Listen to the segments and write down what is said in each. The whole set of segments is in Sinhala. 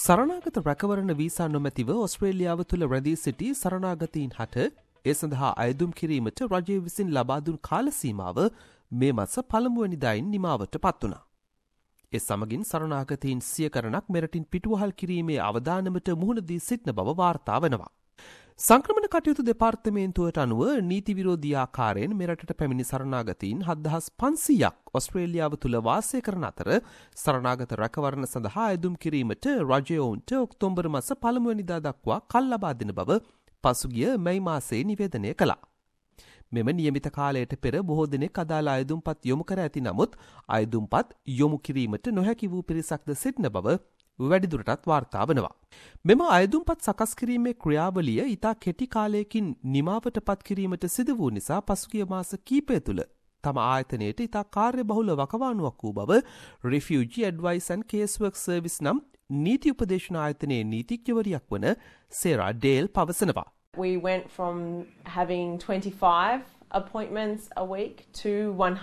සරණාගත රැකවරණ වීසා නොමැතිව ඔස්ට්‍රේලියාව තුළ රැඳී සිටි සරණාගතයින් හට ඒ සඳහා අයදුම් කිරීමට රජය විසින් ලබා දුන් කාල සීමාව මේ මාස පළමුවැනිදායින් නිමාවට පත් වුණා. ඒ සමගින් සරණාගතයින් සිය ගණනක් මෙරටින් පිටුවහල් කිරීමේ අවදානමට මුහුණ දී සිටින බව වාර්තා වෙනවා. සංක්‍රමණ කටයුතු දෙපාර්තමේන්තුවට අනුව නීති විරෝධී ආකාරයෙන් මෙරටට පැමිණි සරණාගතයින් 7500ක් ඔස්ට්‍රේලියාව තුළ වාසය කරන අතර සරණාගත රැකවරණ සඳහා අයදුම් කිරීමට රජය ඔවුන්ට ඔක්තෝබර් මාස පළමුවැනිදා දක්වා කල් ලබා දෙන බව පසුගිය මැයි මාසයේ නිවේදනය කළා. මෙම නියමිත කාලයට පෙර බොහෝ දෙනෙක් අදාළ අයදුම්පත් යොමු කර ඇති නමුත් අයදුම්පත් යොමු කිරීමට නොහැකි වූ පිරිසක්ද සිටින බව වැඩිදුරටත් වාර්තා වනවා. මෙම අයදුම්පත් සකස් කිරීමේ ක්‍රියාවලිය ඉතා කෙටි කාලයකින් නිමාවට පත් කිරීමට සිදු වූ නිසා පසුගිය මාස කීපය තුළ තම ආයතනයට ඉතා කාර්යබහුල වකවානුවක් වූ බව Refugee Advice and Casework Service නම් නීති උපදේශන ආයතනයේ නීතිඥවරියක් වන සේරා ඩේල් පවසනවා. We went from having 25 appointments a week to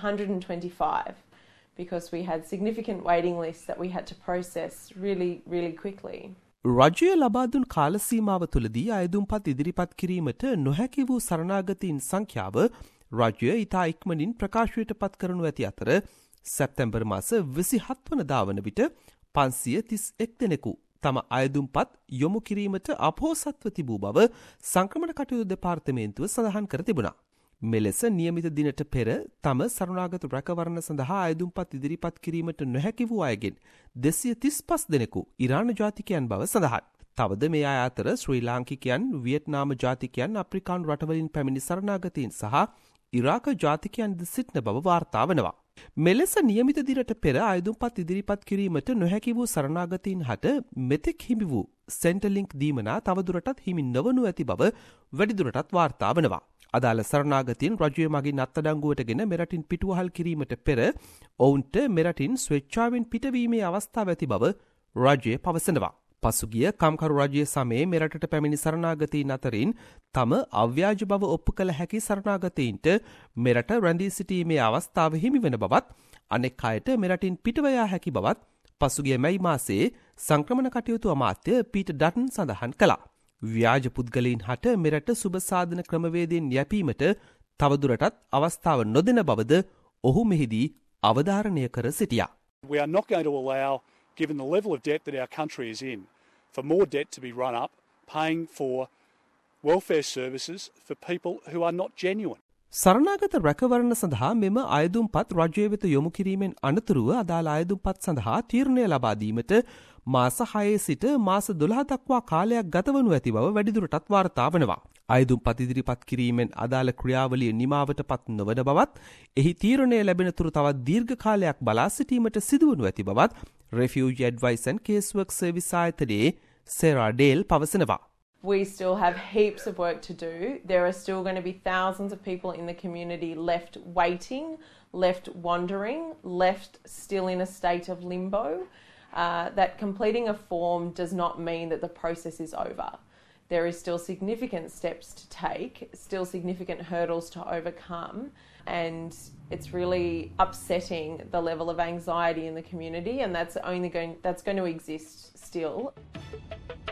125 because we had significant waiting lists that we had to process really quickly. රජය ලබා දුන් කාල සීමාව තුළදී අයදුම්පත් ඉදිරිපත් කිරීමට නොහැකි වූ සරණාගතයින් සංඛ්‍යාව රජය ඉතා ඉක්මනින් ප්‍රකාශයට පත් කරනු ඇති අතර සැප්තැම්බර් මාස 27 වනදා වන විට 531 දෙනෙකු තම අයදුම්පත් යොමු කිරීමට අපොහොසත්ව තිබූ බව සංක්‍රමණ කටයුතු දෙපාර්තමේන්තුව සඳහන් කර තිබුණා. මෙලෙස නියමිත දිනට පෙර තම සරණාගත රැකවරණ සඳහා අයදුම්පත් ඉදිරිපත් කිරීමට නොහැකි වූ අයගෙන් 235 දෙනෙකු ඉරාන ජාතිකයන් බව සඳහන්. තවද මේ අය අතර ශ්‍රී ලාංකිකයන්, වියට්නාම ජාතිකයන්, අප්‍රිකානු රටවලින් පැමිණි සරණාගතයින් සහ ඉරාක ජාතිකයන්ද සිටින බව වාර්තා වෙනවා. මෙලෙස නියමිත දිනට පෙර අයදුම්පත් ඉදිරිපත් කිරීමට නොහැකි වූ සරණාගතයින් හට මෙතෙක් හිමි වූ සෙන්ටර්ලින්ක් දීමනා තවදුරටත් හිමි නොවනු ඇති බව වැඩිදුරටත් වාර්තා වෙනවා. අදාළ සරණාගතයින් රජය මගින් අත්අඩංගුවටගෙන මෙරටින් පිටුවහල් කිරීමට පෙර ඔවුන්ට මෙරටින් ස්වේච්ඡාවෙන් පිටවීමේ අවස්ථාව ඇති බව රජය පවසනවා. පසුගිය කම්කරු රජයේ සමයේ මෙරටට පැමිණි සරණාගතයින් අතරින් තම අව්‍යාජ බව ඔප්පු කළ හැකි සරණාගතයින්ට මෙරට රැඳී සිටීමේ අවස්ථාව හිමි වෙන බවත් අනෙක් අයට මෙරටින් පිටව යා හැකි බවත් පසුගිය මැයි මාසයේ සංක්‍රමණ කටයුතු අමාත්‍ය පීටර් ඩටන් සඳහන් කළා. ව්‍යාජ පුද්ගලයින් හට මෙරට සුබ සාධන ක්‍රමවේදයෙන් යැපීමට තවදුරටත් අවස්ථාව නොදෙන බවද ඔහු මෙහිදී අවධාරණය කර සිටියා. We are not going to allow, given the level of debt that our country is in, for more debt to be run up, paying for welfare services for people who are not genuine. සරණාගත රැකවරණ සඳහා මෙම අයදුම්පත් රජය වෙත යොමු කිරීමෙන් අනතුරුව අදාළ අයදුම්පත් සඳහා තීරණය ලබා දීමට මාස 6 සිට මාස 12 දක්වා කාලයක් ගතවනු ඇති බව වැඩිදුරටත් වාර්තා වෙනවා. අයදුම්පත් ඉදිරිපත් කිරීමෙන් අදාළ ක්‍රියාවලිය නිමාවට පත් නොවන බවත් එහි තීරණය ලැබෙන තුරු තවත් දීර්ඝ කාලයක් බලා සිටීමට සිදුවනු ඇති බවත් Refugee Advice and Casework Service ආයතනයේ සේරා ඩේල් පවසනවා. We still have heaps of work to do. There are still going to be thousands of people in the community left waiting, left wandering, left still in a state of limbo. That completing a form does not mean that the process is over. There is still significant steps to take, still significant hurdles to overcome, and it's really upsetting the level of anxiety in the community, and that's going to exist still.